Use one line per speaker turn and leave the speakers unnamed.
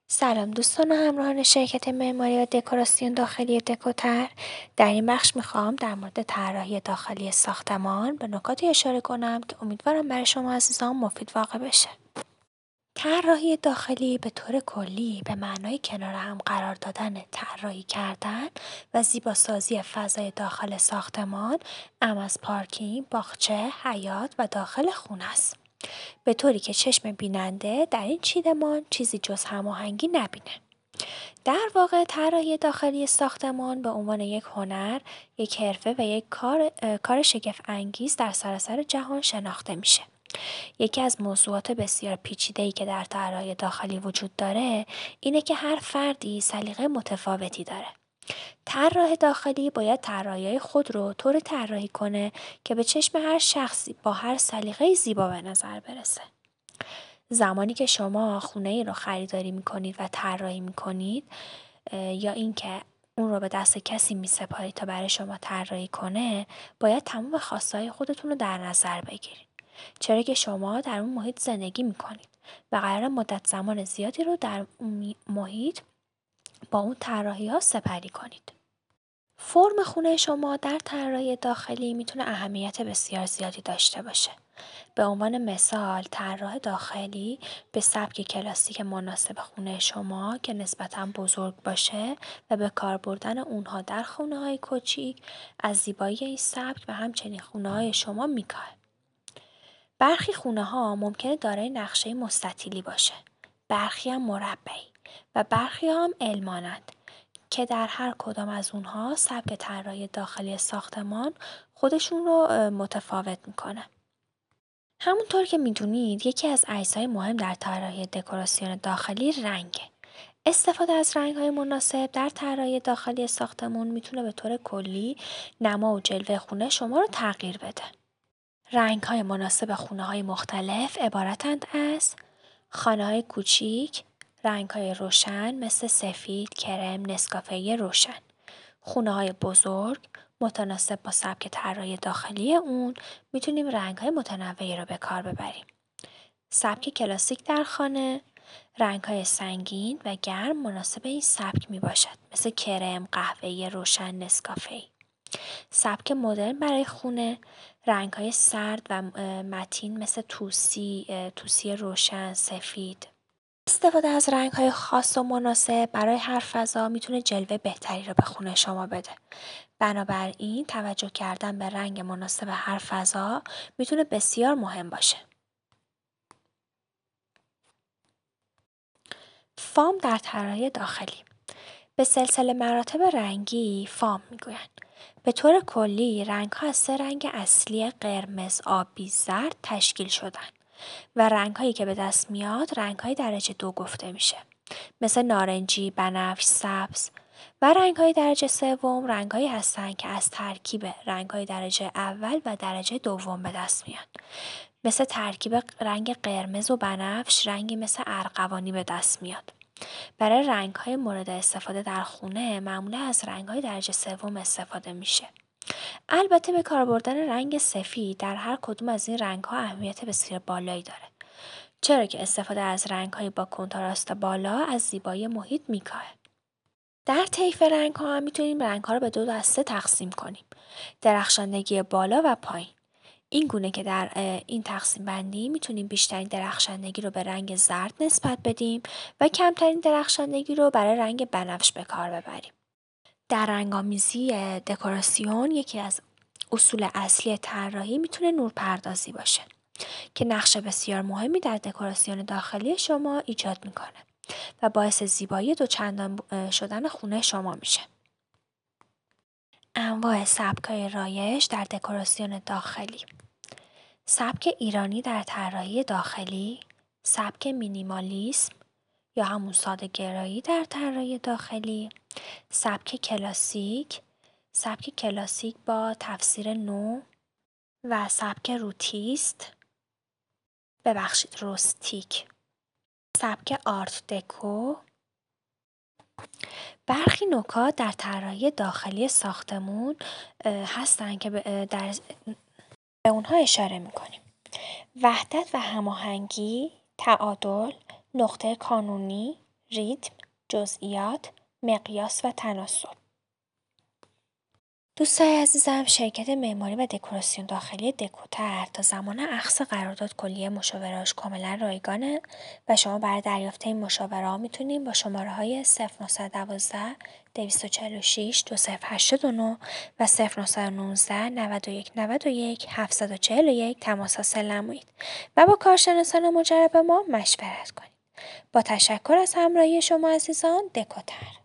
سلام دوستان و همراهان شرکت معماری و دکوراسیون داخلی دکوتر. در این بخش میخوام در مورد طراحی داخلی ساختمان به نکاتی اشاره کنم که امیدوارم برای شما عزیزان مفید واقع بشه. طراحی داخلی به طور کلی به معنای کنار هم قرار دادن، طراحی کردن و زیباسازی فضای داخل ساختمان، از پارکینگ، باغچه، حیاط و داخل خونه است. به طوری که چشم بیننده در این چیدمان چیزی جز هماهنگی نبینه. در واقع طراحی داخلی ساختمان به عنوان یک هنر، یک حرفه و یک کار شگفت انگیز در سراسر جهان شناخته میشه. یکی از موضوعات بسیار پیچیده‌ای که در طراحی داخلی وجود داره اینه که هر فردی سلیقه متفاوتی داره. طراح داخلی باید طراحی‌های خود رو طوری طراحی کنه که به چشم هر شخصی با هر سلیقه‌ای زیبا به نظر برسه. زمانی که شما خونه‌ای رو خریداری می‌کنید و طراحی می‌کنید یا اینکه اون رو به دست کسی می‌سپارید تا برای شما طراحی کنه، باید تمام خواسته‌های خودتون رو در نظر بگیرید. چرا که شما در اون محیط زندگی می‌کنید و قرار مدت زمان زیادی رو در اون محیط با اون طراحی‌ها سپری کنید. فرم خونه شما در طراحی داخلی میتونه اهمیت بسیار زیادی داشته باشه. به عنوان مثال، طراح داخلی به سبک کلاسیک مناسب خونه شما که نسبتاً بزرگ باشه و به کار بردن اونها در خونه‌های کوچیک از زیبایی این سبک و همچنین خونه‌های شما میکاهه. برخی خونه‌ها ممکنه دارای نقشه مستطیلی باشه، برخی هم مربعی و برخی هم المانند که در هر کدام از اونها سبک طراحی داخلی ساختمان خودشون رو متفاوت میکنه. همونطور که میدونید یکی از اجزای مهم در طراحی دکوراسیون داخلی رنگه. استفاده از رنگ‌های مناسب در طراحی داخلی ساختمان میتونه به طور کلی نما و جلوه خونه شما رو تغییر بده. رنگ‌های مناسب خونه‌های مختلف عبارتند از خانه‌های کوچیک، رنگ‌های روشن مثل سفید، کرم، نسکافه‌ای روشن. خونه‌های بزرگ متناسب با سبک طراحی داخلی اون میتونیم رنگ‌های متنوعی رو به کار ببریم. سبک کلاسیک در خانه، رنگ‌های سنگین و گرم مناسب این سبک میباشد مثل کرم، قهوه‌ای روشن، نسکافه‌ای. سبک مدرن برای خونه، رنگ‌های سرد و متین مثل توسی روشن، سفید. استفاده از رنگ‌های خاص و مناسب برای هر فضا میتونه جلوه بهتری رو به خونه شما بده. بنابراین توجه کردن به رنگ مناسب هر فضا میتونه بسیار مهم باشه. فام در طراحی داخلی به سلسله مراتب رنگی فام میگویند. به طور کلی رنگ‌ها از 3 رنگ اصلی قرمز، آبی، زرد تشکیل شدن و رنگ‌هایی که به دست میاد رنگ‌های درجه 2 گفته میشه. مثل نارنجی، بنفش، سبز و رنگ‌های درجه 3 رنگ‌هایی هستند که از ترکیب رنگ‌های درجه اول و درجه 2 به دست میاد. مثل ترکیب رنگ قرمز و بنفش رنگی مثل ارغوانی به دست میاد. برای رنگ‌های مورد استفاده در خونه معمولا از رنگ‌های درجه 3 استفاده میشه. البته به کار بردن رنگ سفید در هر کدوم از این رنگ‌ها اهمیت بسیار بالایی داره. چرا که استفاده از رنگ‌های با کنتراست بالا از زیبایی محیط میکاهه. در طیف رنگ‌ها هم میتونیم رنگ‌ها رو به 2 دسته تقسیم کنیم. درخشندگی بالا و پایین. این گونه که در این تقسیم بندی میتونیم بیشترین درخشندگی رو به رنگ زرد نسبت بدیم و کمترین درخشندگی رو برای رنگ بنفش به کار ببریم. در رنگ‌آمیزی دکوراسیون یکی از اصول اصلی طراحی میتونه نورپردازی باشه که نقش بسیار مهمی در دکوراسیون داخلی شما ایجاد میکنه و باعث زیبایی دوچندان شدن خونه شما میشه. انواع سبک‌های رایج در دکوراسیون داخلی: سبک ایرانی در طراحی داخلی، سبک مینیمالیسم یا همون ساده‌گرایی در طراحی داخلی، سبک کلاسیک با تفسیر نو و سبک روستیک، سبک آرت دکو. برخی نکات در طراحی داخلی ساختمون هستن که به اونها اشاره میکنیم. وحدت و هماهنگی، تعادل، نقطه کانونی، ریتم، جزئیات، مقیاس و تناسب. دوستای عزیزم، شرکت معماری و دکوراسیون داخلی دکوتر تا زمان اخذ قرارداد کلیه مشاوره‌اش کاملا رایگانه و شما برای دریافت این مشاوره میتونید با شماره‌های 0912 246 2089 و 0919 91 91 741 تماس حاصل نمایید و با کارشناسان مجرب ما مشورت کنید. با تشکر از همراهی شما عزیزان، دکوتر.